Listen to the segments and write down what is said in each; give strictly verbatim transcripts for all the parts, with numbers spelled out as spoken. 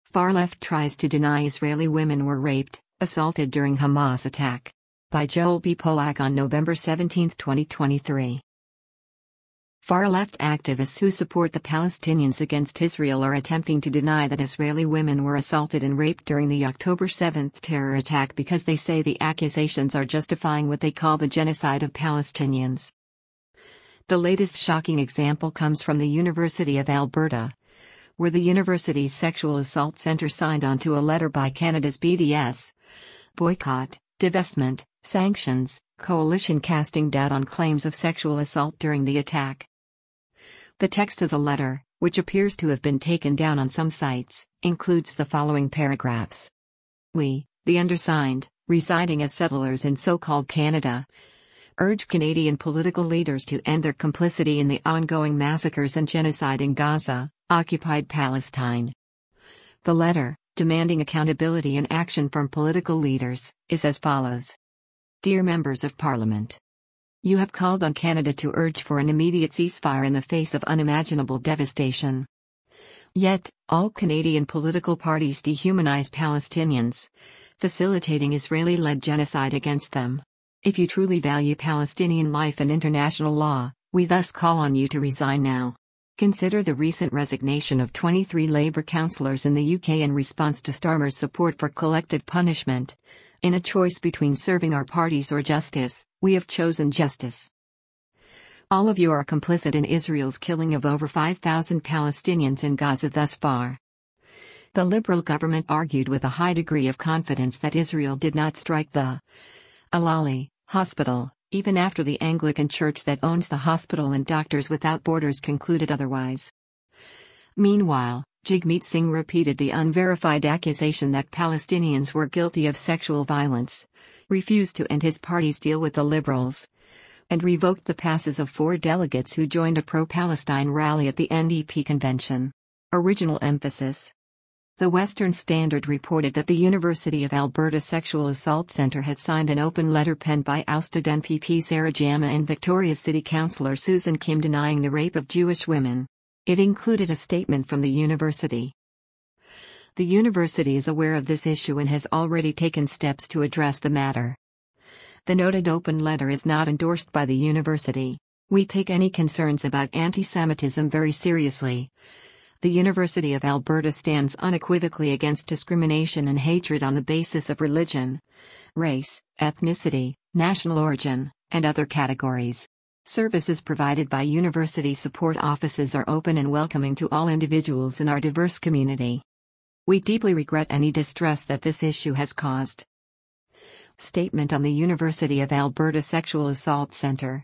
Far left tries to deny Israeli women were raped, assaulted during Hamas attack. By Joel B. Polak on November seventeenth, twenty twenty-three. Far-left activists who support the Palestinians against Israel are attempting to deny that Israeli women were assaulted and raped during the October seventh terror attack because they say the accusations are justifying what they call the genocide of Palestinians. The latest shocking example comes from the University of Alberta, where the university's Sexual Assault Centre signed onto a letter by Canada's B D S Boycott, Divestment, Sanctions Coalition casting doubt on claims of sexual assault during the attack. The text of the letter, which appears to have been taken down on some sites, includes the following paragraphs. We, the undersigned, residing as settlers in so-called Canada, urge Canadian political leaders to end their complicity in the ongoing massacres and genocide in Gaza, occupied Palestine. The letter, demanding accountability and action from political leaders, is as follows. Dear Members of Parliament, you have called on Canada to urge for an immediate ceasefire in the face of unimaginable devastation. Yet, all Canadian political parties dehumanize Palestinians, facilitating Israeli-led genocide against them. If you truly value Palestinian life and international law, we thus call on you to resign now. Consider the recent resignation of twenty-three Labour councillors in the U K in response to Starmer's support for collective punishment. In a choice between serving our parties or justice, we have chosen justice. All of you are complicit in Israel's killing of over five thousand Palestinians in Gaza thus far. The Liberal government argued with a high degree of confidence that Israel did not strike the Al-Ahli hospital, even after the Anglican Church that owns the hospital and Doctors Without Borders concluded otherwise. Meanwhile, Jagmeet Singh repeated the unverified accusation that Palestinians were guilty of sexual violence, refused to end his party's deal with the Liberals, and revoked the passes of four delegates who joined a pro-Palestine rally at the N D P convention. Original emphasis. The Western Standard reported that the University of Alberta Sexual Assault Centre had signed an open letter penned by ousted N P P Sarah Jama and Victoria City Councillor Susan Kim denying the rape of Jewish women. It included a statement from the university. The university is aware of this issue and has already taken steps to address the matter. The noted open letter is not endorsed by the university. We take any concerns about anti-Semitism very seriously. The University of Alberta stands unequivocally against discrimination and hatred on the basis of religion, race, ethnicity, national origin, and other categories. Services provided by university support offices are open and welcoming to all individuals in our diverse community. We deeply regret any distress that this issue has caused. Statement on the University of Alberta Sexual Assault Centre.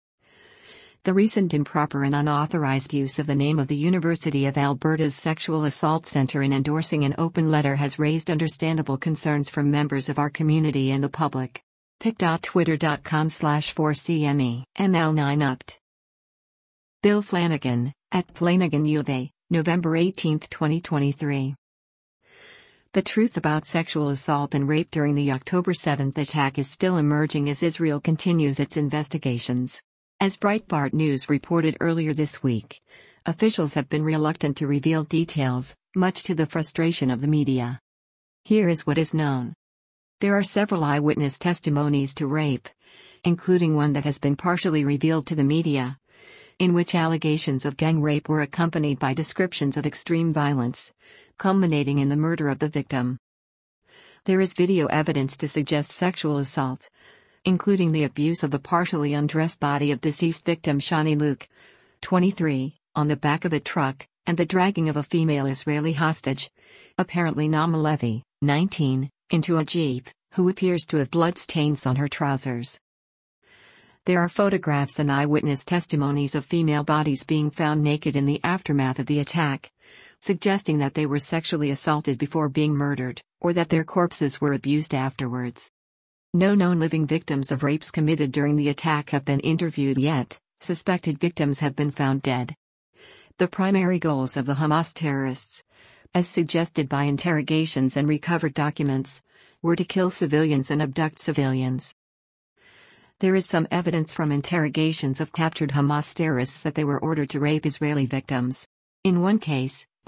The recent improper and unauthorized use of the name of the University of Alberta's Sexual Assault Centre in endorsing an open letter has raised understandable concerns from members of our community and the public. pic.twitter.com slash 4cme M L nine upt. Bill Flanagan, at Flanagan U of A, November eighteenth, twenty twenty-three. The truth about sexual assault and rape during the October seventh attack is still emerging as Israel continues its investigations. As Breitbart News reported earlier this week, officials have been reluctant to reveal details, much to the frustration of the media. Here is what is known. There are several eyewitness testimonies to rape, including one that has been partially revealed to the media, in which allegations of gang rape were accompanied by descriptions of extreme violence, culminating in the murder of the victim. There is video evidence to suggest sexual assault, including the abuse of the partially undressed body of deceased victim Shani Luke, twenty-three, on the back of a truck, and the dragging of a female Israeli hostage, apparently Naama Levy, nineteen, into a jeep, who appears to have bloodstains on her trousers. There are photographs and eyewitness testimonies of female bodies being found naked in the aftermath of the attack, suggesting that they were sexually assaulted before being murdered, or that their corpses were abused afterwards. No known living victims of rapes committed during the attack have been interviewed yet. Suspected victims have been found dead. The primary goals of the Hamas terrorists, as suggested by interrogations and recovered documents, were to kill civilians and abduct civilians. There is some evidence from interrogations of captured Hamas terrorists that they were ordered to rape Israeli victims. In one case,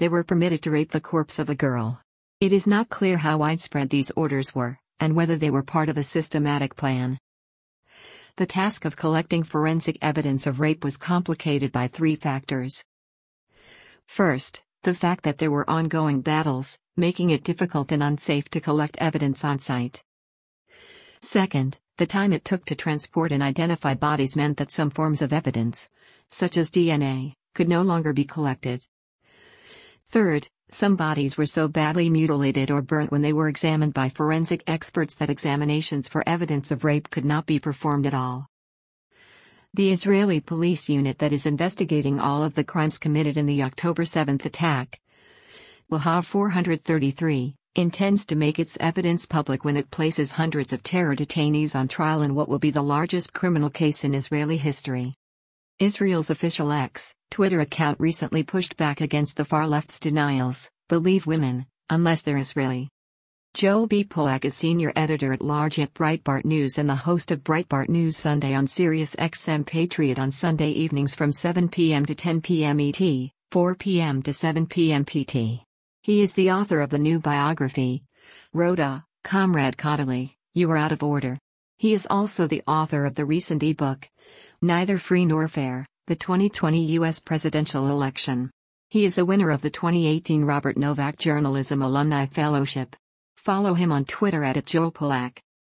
they were permitted to rape the corpse of a girl. It is not clear how widespread these orders were, and whether they were part of a systematic plan. The task of collecting forensic evidence of rape was complicated by three factors. First, the fact that there were ongoing battles, making it difficult and unsafe to collect evidence on site. Second, the time it took to transport and identify bodies meant that some forms of evidence, such as D N A, could no longer be collected. Third, some bodies were so badly mutilated or burnt when they were examined by forensic experts that examinations for evidence of rape could not be performed at all. The Israeli police unit that is investigating all of the crimes committed in the October seventh attack, Lahav four thirty-three, intends to make its evidence public when it places hundreds of terror detainees on trial in what will be the largest criminal case in Israeli history. Israel's official X, Twitter account recently pushed back against the far left's denials, believe women, unless they're Israeli. Joel B. Polak is senior editor-at-large at Breitbart News and the host of Breitbart News Sunday on Sirius X M Patriot on Sunday evenings from seven p m to ten p m E T, four p m to seven p m P T. He is the author of the new biography, Rhoda, Comrade Kodaly, You Are Out of Order. He is also the author of the recent ebook, Neither Free Nor Fair, the twenty twenty U S Presidential Election. He is a winner of the twenty eighteen Robert Novak Journalism Alumni Fellowship. Follow him on Twitter at Joel Polak.